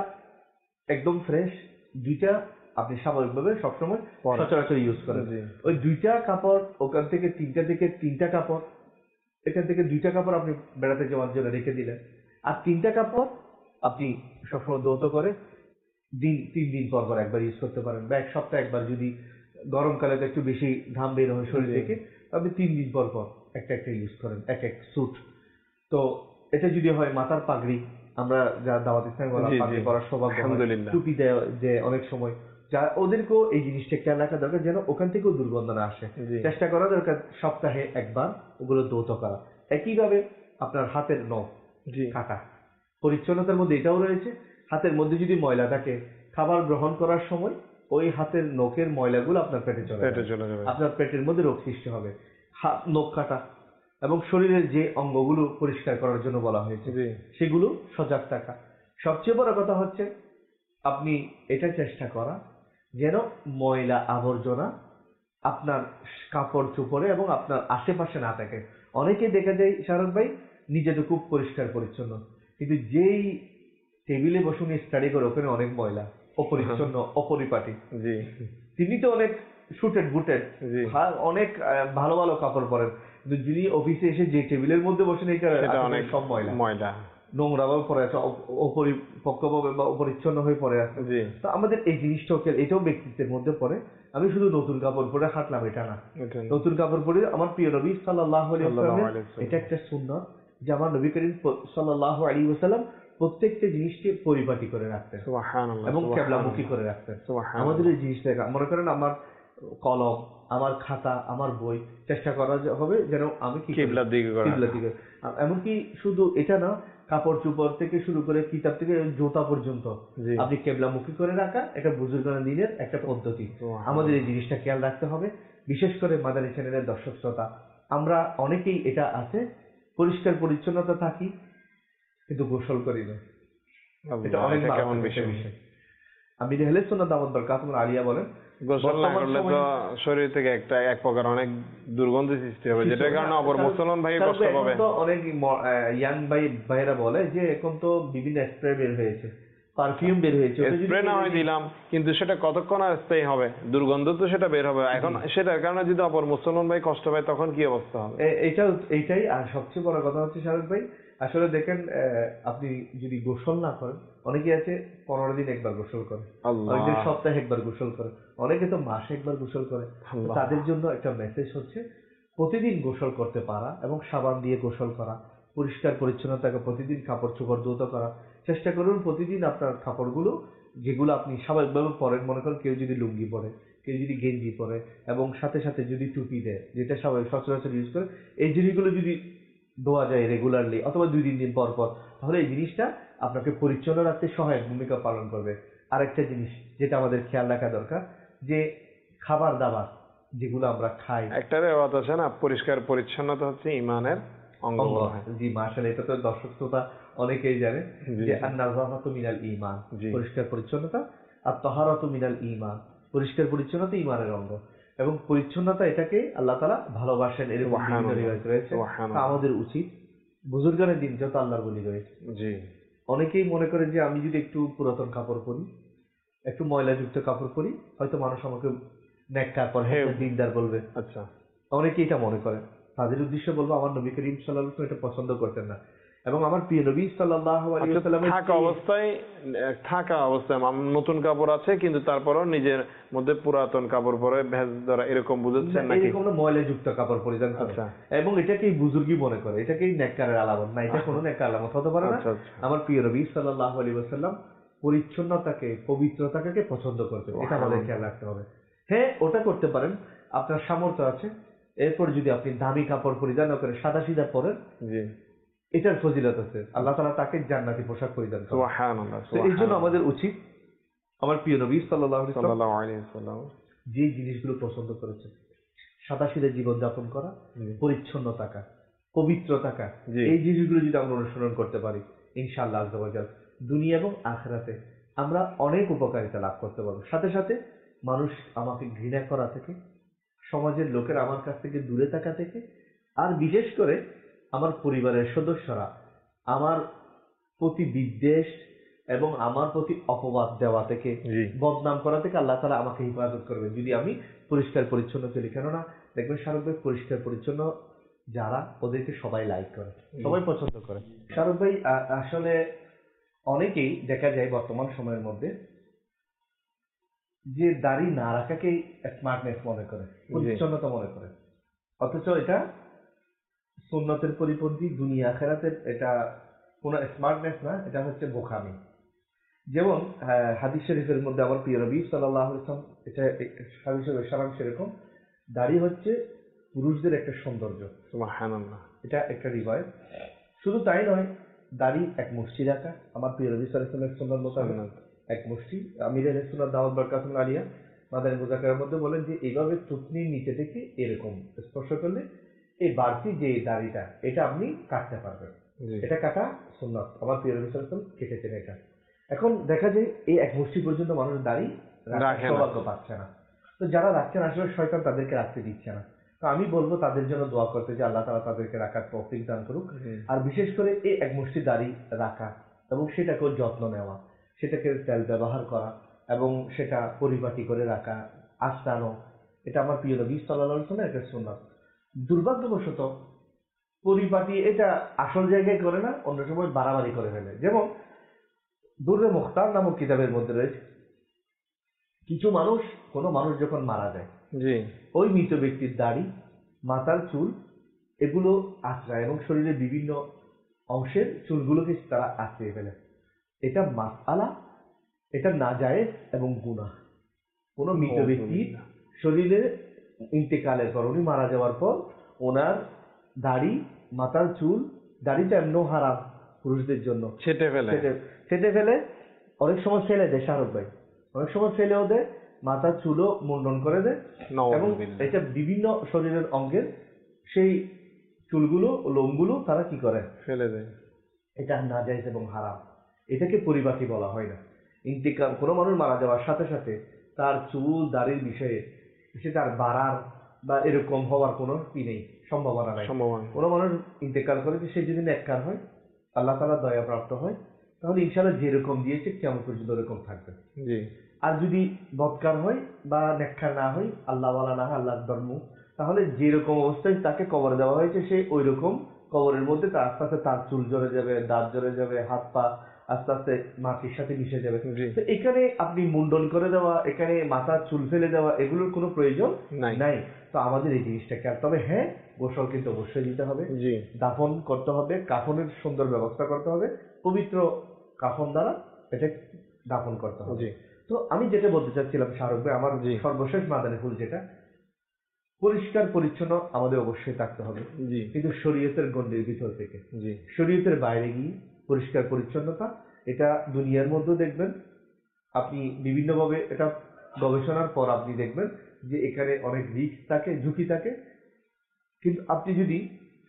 একদম ফ্রেশ, দুইটা আপনি স্বাভাবিকভাবে সবসময় সচরাচর ইউজ করেন। ওই দুইটা কাপড়, ওখান থেকে তিনটা থেকে তিনটা কাপড়, এখান থেকে দুইটা কাপড় আপনি বেড়াতে যাওয়ার জন্য রেখে দিলেন, আর তিনটা কাপড় আপনি সবসময় ধৌত করে দিন তিন দিন পর পর একবার ইউজ করতে পারেন, বা এক সপ্তাহে একবার, যদি গরমকালে তো একটু বেশি ঘাম বের হয় শরীর থেকে, আপনি তিন দিন পর পর একটা একটা ইউজ করেন, এক এক স্যুট। তো এটা যদি হয় মাথার পাগড়ি, আমরা যা দাওয়াত ইসলামে বলা পাগড়ি পরার সৌভাগ্য, টুপি দেয় যে অনেক সময়, যা ওদেরকেও এই জিনিসটা খেয়াল রাখা দরকার যেন ওখান থেকেও দুর্গন্ধ না আসে, চেষ্টা করা দরকার সপ্তাহে একবার ওগুলো ধৌত করা। একইভাবে আপনার হাতের নখ কাটা, পরিচ্ছন্নতার মধ্যে এটাও রয়েছে। হাতের মধ্যে যদি ময়লা থাকে, খাবার গ্রহণ করার সময় ওই হাতের নখের ময়লাগুলো আপনার পেটে চলে যাবে, আপনার পেটের মধ্যে রোগ সৃষ্টি হবে। হাত নখ কাটা এবং শরীরের যে অঙ্গগুলো পরিষ্কার করার জন্য বলা হয়েছে সেগুলো সজাগ থাকা। সবচেয়ে বড় কথা হচ্ছে আপনি এটা চেষ্টা করা যেন ময়লা আবর্জনা আপনার কাপড় চোপড়ে এবং আপনার আশেপাশে না থাকে। অনেকে দেখা যায় শাহরুখ ভাই নিজেদের খুব পরিষ্কার পরিচ্ছন্ন, কিন্তু যেই টেবিলে বসে উনি স্টাডি করে ওখানে অনেক ময়লা, অপরিচ্ছন্ন, অপরিপাটি। তিনি তো অনেক শুটেড বুটেড, অনেক ভালো ভালো কাপড় পরেন, কিন্তু যিনি অফিসে এসে যে টেবিলের মধ্যে বসেন এটা অনেক সব ময়লা ময়লা নোংরা ভাবে পড়ে আছে, অপরিপক্কভাবে বা অপরিচ্ছন্ন হয়ে পড়ে আছে। তো আমাদের এই জিনিসটাও, এটাও ব্যক্তিত্বের মধ্যে পড়ে। আমি শুধু নতুন কাপড় পরে হাঁটলাম এটা না, নতুন কাপড় পরে আমার প্রিয় নবী সাল্লাল্লাহু আলাইহি ওয়াসাল্লাম, এটা একটা সুন্নাত যে আমার নবী করিম সাল্লাল্লাহু আলাইহি ওয়াসাল্লাম প্রত্যেকটা জিনিসকে পরিপাটি করে রাখতেন এবং কিবলামুখী করে রাখতেন। আমাদের এই জিনিসটা মনে করেন, আমার কলম, আমার খাতা, আমার বই চেষ্টা করা হবে যেন আমি কিবলার দিকে, কিবলার দিকে। এমনকি শুধু এটা না, কাপড় চোপড় থেকে শুরু করে কিতাব থেকে জুতা পর্যন্ত আপনি কিবলামুখী করে রাখা, এটা বুজুর্গানের দিনের একটা পদ্ধতি। আমাদের এই জিনিসটা খেয়াল রাখতে হবে, বিশেষ করে মাদানী চ্যানেলের দর্শক শ্রোতা, আমরা অনেকেই এটা আছে পরিষ্কার পরিচ্ছন্নতা থাকি কিন্তু গোসল করি না, এটা অনেক কেমন বিষয়। আমি আহলে সুন্নাত দাওয়াত বরকাত আলিয়া বলেন, গোসল না করলে তো শরীর থেকে একটা এক প্রকার অনেক দুর্গন্ধ সৃষ্টি হবে, যেটার কারণে অপর মুসলমান ভাই কষ্ট পাবে। তো অনেক ইয়াং ভাই ভাইরা বলে যে এখন তো বিভিন্ন স্প্রে বের হয়েছে, পারফিউম বের হয়েছে, স্প্রে না হয় দিলাম, কিন্তু সেটা কতক্ষণ আর স্প্রে হবে, দুর্গন্ধ তো সেটা বের হবে। এখন সেটার কারণে যদি অপর মুসলমান ভাই কষ্ট পায় তখন কি অবস্থা হবে? এইটাও এইটাই। আর সবচেয়ে বড় কথা হচ্ছে শাহরুখ ভাই, আসলে দেখেন আপনি যদি গোসল না করেন, অনেকে আছে পনেরো দিন একবার গোসল করে, অনেকে সপ্তাহে একবার গোসল করে, অনেকে তো মাসে একবার গোসল করে। তাদের জন্য একটা মেসেজ হচ্ছে প্রতিদিন গোসল করতে পারা এবং সাবান দিয়ে গোসল করা, পরিষ্কার পরিচ্ছন্নতাকে প্রতিদিন কাপড় চোপড় ধৌত করা। চেষ্টা করুন প্রতিদিন আপনার কাপড়গুলো যেগুলো আপনি স্বাভাবিকভাবে পরেন, মনে করেন কেউ যদি লুঙ্গি পরে, কেউ যদি গেঞ্জি পরে এবং সাথে সাথে যদি টুপি দেয়, যেটা স্বাভাবিক সচরাচর ইউজ করে, এই জিনিসগুলো যদি ধোয়া যায় রেগুলারলি অথবা দুই তিন দিন পর পর, তাহলে এই জিনিসটা আপনাকে পরিচ্ছন্ন রাখতে সহায়ক ভূমিকা পালন করবে। আরেকটা জিনিস যেটা আমাদের খেয়াল রাখা দরকার, যে খাবার দাবার যেগুলো আমরা খাই, একটা ব্যাপার আছে না, পরিষ্কার পরিচ্ছন্নতা হচ্ছে ঈমানের অঙ্গ। জি মাশাআল্লাহ, এটা তো দর্শক শ্রোতা অনেকেই জানে যে আন-নাযাফাতু মিনাল ঈমান, পরিষ্কার পরিচ্ছন্নতা, আর তাহারাতু মিনাল ঈমান, পরিষ্কার পরিচ্ছন্নতা ঈমানের অঙ্গ। এবং পরিচ্ছন্নতা এটাকে আল্লাহ তাআলা ভালোবাসেন, এর বিভিন্ন রিওয়ায়াত রয়েছে। আমাদের উচিত, বুজুর্গানের দিন যত আল্লাহর বলি রয়েছে, জি অনেকেই মনে করে যে আমি যদি একটু পুরাতন কাপড় পরি একটু ময়লাযুক্ত কাপড় পরি, হয়তো মানুষ আমাকে নেককার পর দিনদার বলবে। আচ্ছা, অনেকে এটা মনে করে। তাদের উদ্দেশ্যে বলবো আমার নবী করিম সাল্লাল্লাহু আলাইহি ওয়াসাল্লাম এটা পছন্দ করতেন না, এবং আমার প্রিয় নবী সাল্লাল্লাহু আলাইহি ওয়াসাল্লামের থাকা অবস্থায় থাকা অবস্থায় নতুন কাপড় আছে কিন্তু তারপরও নিজের মধ্যে পুরাতন কাপড় পরে ভেজ ধরা এরকম বুঝাচ্ছেন নাকি? এরকম না, ময়লাযুক্ত কাপড় পরিধান করে, এবং এটাকেই বুজুর্গি মনে করে, এটাকেই নেককারের আলামত না, এটা কোনো নেককার আলামত হতে পারে না। আমার প্রিয় নবী সাল্লাল্লাহু আলাইহি ওয়াসাল্লাম পরিচ্ছন্নতাকে, পবিত্রতাকে পছন্দ করতেন, এটা আমাদের খেয়াল রাখতে হবে। হ্যাঁ, ওটা করতে পারেন, আপনার সামর্থ্য আছে। এরপর যদি আপনি দামি কাপড় পরিধান না করে সাদা সিধা পরেন, এটার ফজিলত আছে, আল্লাহ তাআলা তাকে জান্নাতি পোশাক পরিধান করেন। সুবহানাল্লাহ। এই জন্য আমাদের উচিত, আমার প্রিয় নবী সাল্লাল্লাহু আলাইহি ওয়াসাল্লাম যে জিনিসগুলো পছন্দ করেছেন, সাদা সিধা জীবন যাপন করা, পরিচ্ছন্ন থাকা, পবিত্র থাকা, এই জিনিসগুলো যদি আমরা অনুসরণ করতে পারি, ইনশাআল্লাহ আযজা ওয়া জাল দুনিয়া এবং আখিরাতে আমরা অনেক উপকারিতা লাভ করতে পারবো। সাথে সাথে মানুষ আমাকে ঘৃণা করা থেকে, সমাজের লোকের আমার কাছ থেকে দূরে থাকা থেকে, আর বিশেষ করে আমার পরিবারের সদস্যরা আমার প্রতি বিদ্বেষ এবং আমার প্রতি অপবাদ দেওয়া থেকে, বদনাম করা থেকে আল্লাহ তাআলা আমাকে হিফাজত করবেন যদি আমি পরিষ্কার পরিচ্ছন্ন চলি। কেননা দেখবেন শাহরুখ ভাই পরিষ্কার পরিচ্ছন্ন যারা, ওদেরকে সবাই লাইক করে, সবাই পছন্দ করে। শাহরুখ ভাই আসলে অনেকেই দেখা যায় বর্তমান সময়ের মধ্যে যে দাড়ি না রাখাকেই স্মার্টনেস মনে করে, পরিচ্ছন্নতা মনে করে, অথচ এটা সুন্নতের পরিপন্থী, দুনিয়া আখিরাতের এটা কোনো স্মার্টনেস না, এটা হচ্ছে বোকামি। যেমন হাদিস শরীফের মধ্যে আমার প্রিয় নবী সাল্লাল্লাহু আলাইহি ওয়াসাল্লাম, এটা হাদিসের সারাংশ এরকম, দাড়ি হচ্ছে পুরুষদের একটা সৌন্দর্য। সুবহানাল্লাহ। এটা একটা রিওয়ায়াত। শুধু তাই নয়, দাড়ি এক মুষ্টি রাখা, আমার প্রিয় নবী সাল্লাল্লাহু আলাইহি ওয়াসাল্লামের সুন্নাত মোতাবেক এক মুষ্টি। আমির আহলে সুন্নাত দাওয়াত বারকাতুল্লাহ আলিয়া মাদানী মুযাক্কারার মধ্যে বলেন যে এইভাবে থুতনির নিচে থেকে এরকম স্পর্শ করলে এই বাড়তি যে দাড়িটা, এটা আপনি কাটতে পারবেন। এটা কাটা সুন্নাত, আমার প্রিয় নবী সাল্লাল্লাহু আলাইহি ওয়াসাল্লাম কেটেছেন এটা। এখন দেখা যায় এই এক মুষ্টি পর্যন্ত মানুষ দাড়ি রাখার সৌভাগ্য পাচ্ছে না। তো যারা রাখছেন আসলে শয়তান তাদেরকে রাখতে দিচ্ছে না। তো আমি বলবো তাদের জন্য দোয়া করতে যে আল্লাহ তাআলা তাদেরকে রাখার তৌফিক দান করুক। আর বিশেষ করে এই এক মুষ্টি দাড়ি রাখা এবং সেটাকেও যত্ন নেওয়া, সেটাকে তেল ব্যবহার করা এবং সেটা পরিপাটি করে রাখা, আঁচড়ানো, এটা আমার প্রিয় নবী সাল্লাল্লাহু আলাইহি ওয়াসাল্লামের একটা সুন্নাত। দুর্ভাগ্যবশত পরিপাটি এটা আসল জায়গায় করে না, অন্য সময় বাড়াবাড়ি করে ফেলে। যেমন দুররে মুখতার নামক কিতাবের মধ্যে রয়েছে, কিছু মানুষ, কোন মানুষ যখন মারা যায়, ওই মৃত ব্যক্তির দাড়ি, মাথার চুল এগুলো আঁচড়ায় এবং শরীরের বিভিন্ন অংশের চুলগুলোকে তারা আঁচড়িয়ে ফেলে। এটা মাসআলা, এটা নাজায়েজ এবং গুনাহ। কোন মৃত ব্যক্তির শরীরে ইন্তেকালের পর, উনি মারা যাওয়ার পর ওনার দাড়ি, মাথার চুল, দাড়িটা এমনও হারাম পুরুষদের জন্য, ছেটে ফেলে ছেটে ফেলে অনেক সময় ফেলে দেয় শাহরুখ ভাই, অনেক সময় ফেলেও দেয়, মাথার চুলও মুন্ডন করে দেয়, এবং এটা বিভিন্ন শরীরের অঙ্গের সেই চুলগুলো, লোমগুলো তারা কি করে ফেলে দেয়। এটা নাজায়েজ এবং হারাম, এটাকে পরিপাটি বলা হয় না। ইন্তেকাল, কোনো মানুষ মারা যাওয়ার সাথে সাথে তার চুল দাড়ির বিষয়ে সেটা আর বাড়ার বা এরকম হওয়ার কোনো কি নেই, সম্ভাবনা নাই। কোনো মানুষ ইন্তেকাল করে সে যদি নেককার হয়, আল্লাহ তাআলা দয়া প্রাপ্ত হয়, তাহলে ইনশাআল্লাহ যেরকম দিয়েছে কেমন পর্যন্ত ওরকম থাকবে। আর যদি বদকার হয় বা নেককার না হয়, আল্লাহ ওয়ালা না হয়, আল্লাহর ধর্ম, তাহলে যেরকম অবস্থায় তাকে কবর দেওয়া হয়েছে সে ওই রকম কবরের মধ্যে তার আস্তে আস্তে তার চুল ঝরে যাবে, দাঁত ঝরে যাবে, হাত পা আস্তে আস্তে মাটির সাথে মিশে যাবে। তো এখানে আপনি মুন্ডন করে দেওয়া, এখানে মাথার চুল ফেলে দেওয়া, এগুলোর কোনো প্রয়োজন নাই। তো আমাদের এই জিনিসটা খেয়াল, তবে হ্যাঁ গোসল কিন্তু অবশ্যই দিতে হবে, দাফন করতে হবে, কাফনের সুন্দর ব্যবস্থা করতে হবে, পবিত্র কাফন দ্বারা এটা দাফন করতে হবে। তো আমি যেটা বলতে চাচ্ছিলাম শাহরুখ ভাই, আমার সর্বশেষ মাদানী ফুল যেটা, পরিষ্কার পরিচ্ছন্ন আমাদের অবশ্যই থাকতে হবে, কিন্তু শরীয়তের গণ্ডির ভিতর থেকে। শরীয়তের বাইরে গিয়ে পরিষ্কার পরিচ্ছন্নতা, এটা দুনিয়ার মধ্যে দেখবেন আপনি বিভিন্নভাবে, এটা গবেষণার পর আপনি দেখবেন যে এখানে অনেক রিস্ক থাকে, ঝুঁকি থাকে। কিন্তু আপনি যদি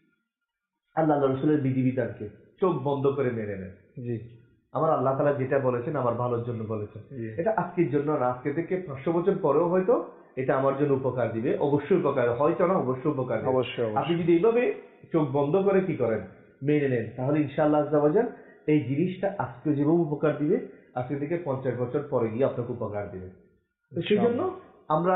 আল্লাহ রাসূলের বিধিবিধানকে চোখ বন্ধ করে মেনে নেন, জি আমার আল্লাহ তাআলা যেটা বলেছেন আমার ভালোর জন্য বলেছেন, এটা আজকের জন্য না, আজকে থেকে পাঁচশো বছর পরেও হয়তো এটা আমার জন্য উপকার দিবে, অবশ্যই উপকার, হয়তো না অবশ্যই উপকার দিবে। আপনি যদি এইভাবে চোখ বন্ধ করে কি করেন মেনে নেন, তাহলে ইনশাআল্লাহ আযজা ওয়া জাল এই জিনিসটা আজকে যেভাবে উপকার দিবে, আজকে থেকে পঞ্চাশ বছর পরে গিয়ে আপনাকে উপকার দিবে। তো সেই জন্য আমরা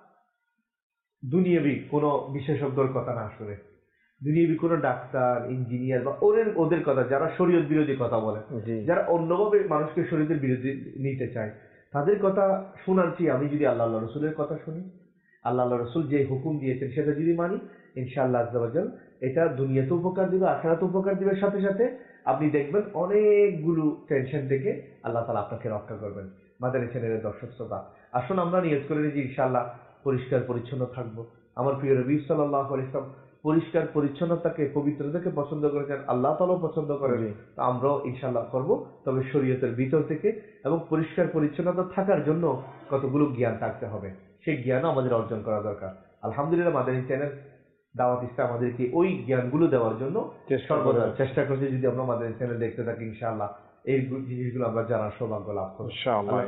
দুনিয়াবি কোনো বিশেষজ্ঞর কথা না শুনে, দুনিয়াবি কোনো ডাক্তার, ইঞ্জিনিয়ার বা ওদের ওদের কথা, যারা শরীয়ত বিরোধী কথা বলে, যারা অন্যভাবে মানুষকে শরীয়তের বিরোধী নিতে চায়, তাদের কথা শোনার চেয়ে আমি যদি আল্লাহ আল্লাহ রসুলের কথা শুনি, আল্লাহ আল্লাহ রসুল যে হুকুম দিয়েছেন সেটা যদি মানি, ইনশাআল্লাহ আজ্জা ওয়া জাল এটা দুনিয়াতে উপকার দিবে, আখিরাতে উপকার দিবে। সাথে সাথে আপনি দেখবেন অনেকগুলো টেনশন থেকে আল্লাহ তাআলা আপনাকে রক্ষা করবেন। মাদানী চ্যানেলের দর্শক শ্রোতা, আসুন আমরা নিয়ত করে নিই যে ইনশাআল্লাহ পরিষ্কার পরিচ্ছন্ন থাকবো। আমার প্রিয় নবী সাল্লাল্লাহু আলাইহি ওয়াসাল্লাম পরিষ্কার পরিচ্ছন্নতাকে, পবিত্রতাকে পছন্দ করেছেন, আল্লাহ তাআলাও পছন্দ করেন। তো আমরাও ইনশাআল্লাহ করব, তবে শরীয়তের ভিতর থেকে। এবং পরিষ্কার পরিচ্ছন্নতা থাকার জন্য কতগুলো জ্ঞান থাকতে হবে, সেই জ্ঞানও আমাদের অর্জন করা দরকার। আলহামদুলিল্লাহ মাদানী চ্যানেল দাওয়াত ইসলাম আমাদেরকে ওই জ্ঞানগুলো দেওয়ার জন্য সর্বদা চেষ্টা করছি। যদি আমরা মাদানী চ্যানেল দেখতে থাকি, ইনশাআল্লাহ এই জিনিসগুলো আমরা জানার সৌভাগ্য লাভ করব ইনশাআল্লাহ।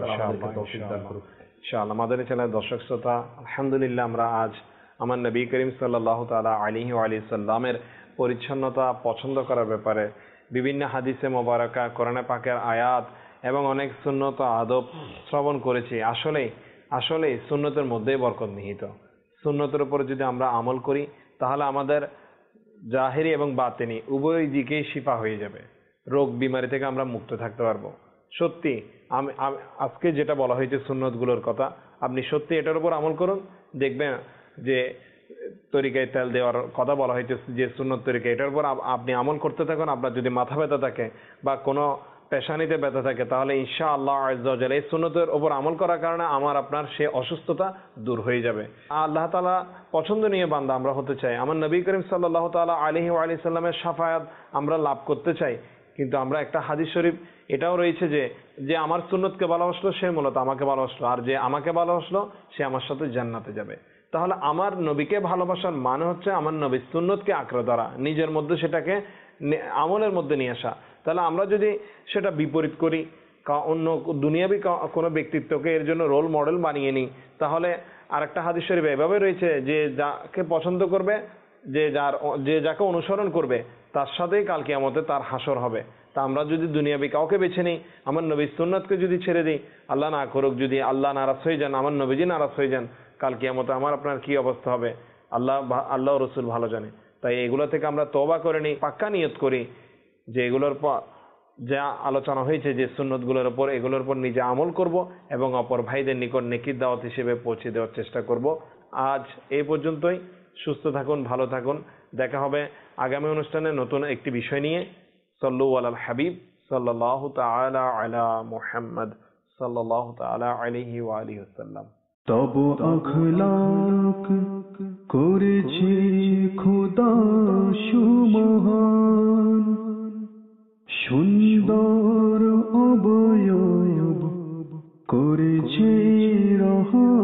ইনশাআল্লাহ মাদানী চ্যানেলের দর্শক শ্রোতা, আলহামদুলিল্লাহ আমরা আজ আমার নবী করিম সাল্লাল্লাহু তাআলা আলাইহি ওয়া আলিহি সাল্লামের পরিচ্ছন্নতা পছন্দ করার ব্যাপারে বিভিন্ন হাদিসে মোবারকা, কোরআনে পাকের আয়াত এবং অনেক সুন্নত আদব শ্রবণ করেছি। আসলে আসলে সুন্নতের মধ্যেই বরকত নিহিত। সুন্নতের উপর যদি আমরা আমল করি তাহলে আমাদের জাহেরি এবং বাতেনি উভয় দিকেই শিফা হয়ে যাবে, রোগ বিমারি থেকে আমরা মুক্ত থাকতে পারবো। সত্যি আমি আজকে যেটা বলা হয়েছে সুন্নতগুলোর কথা, আপনি সত্যি এটার উপর আমল করুন, দেখবেন যে তরিকায় তেল দেওয়ার কথা বলা হয়েছে, যে সুন্নত তরিকা, এটার উপর আপনি আমল করতে থাকুন। আপনার যদি মাথা ব্যথা থাকে বা কোনো পেশানিতে ব্যথা থাকে, তাহলে ইনশাআল্লাহ আজ্জা ওয়া জাল এই সুন্নতের উপর আমল করার কারণে আমার আপনার সে অসুস্থতা দূর হয়ে যাবে। আল্লাহ তাআলা পছন্দনীয় বান্দা আমরা হতে চাই, আমার নবী করিম সাল্লাল্লাহু তাআলা আলাইহি ওয়া আলিহি সাল্লামের শাফায়াত আমরা লাভ করতে চাই। কিন্তু আমরা একটা হাদিস শরীফ এটাও রয়েছে যে যে আমার সুন্নতকে ভালোবাসলো সে মূলত আমাকে ভালোবাসলো, আর যে আমাকে ভালোবাসলো সে আমার সাথে জান্নাতে যাবে। তাহলে আমার নবীকে ভালোবাসার মানে হচ্ছে আমার নবীর সুন্নতকে আঁকড়ে ধরা, নিজের মধ্যে সেটাকে আমলের মধ্যে নিয়ে আসা। তাহলে আমরা যদি সেটা বিপরীত করি, অন্য দুনিয়াবি কোনো ব্যক্তিত্বকে এর জন্য রোল মডেল বানিয়ে নিই, তাহলে আরেকটা হাদিস শরীফ এভাবে রয়েছে যে যাকে পছন্দ করবে, যে যার যে যাকে অনুসরণ করবে তার সাথেই কাল কিয়ামতে তার হাসর হবে। তা আমরা যদি দুনিয়াবি কাউকে বেছে নিই, আমার নবীর সুন্নতকে যদি ছেড়ে দিই, আল্লাহ না করুক যদি আল্লাহ নারাজ হয়ে যান, আমার নবীজি নারাজ হয়ে যান, কাল কিয়ামতে আমার আপনার কি অবস্থা হবে আল্লাহ আল্লাহ রসুল ভালো জানে। তাই এগুলো থেকে আমরা তওবা করে নিই, পাক্কা নিয়ত করি যে এগুলোর পর যা আলোচনা হয়েছে যে সুন্নতগুলোর উপর, এগুলোর উপর নিজে আমল করব এবং অপর ভাইদের নিকট নেকির দাওয়াত হিসেবে পৌঁছে দেওয়ার চেষ্টা করব। আজ এই পর্যন্তই। সুস্থ থাকুন, ভালো থাকুন। দেখা হবে আগামী অনুষ্ঠানে নতুন একটি বিষয় নিয়ে। সাল্লু আলাল হাবিব সাল্লাল্লাহু তাআলা আলা মুহাম্মদ সাল্লাল্লাহু তাআলা আলাইহি ওয়া আলিহি ওয়াসাল্লাম। তব আখলাক করেছে খোদা সুমহান, সুন্দর অবয়ব করেছে রহমান।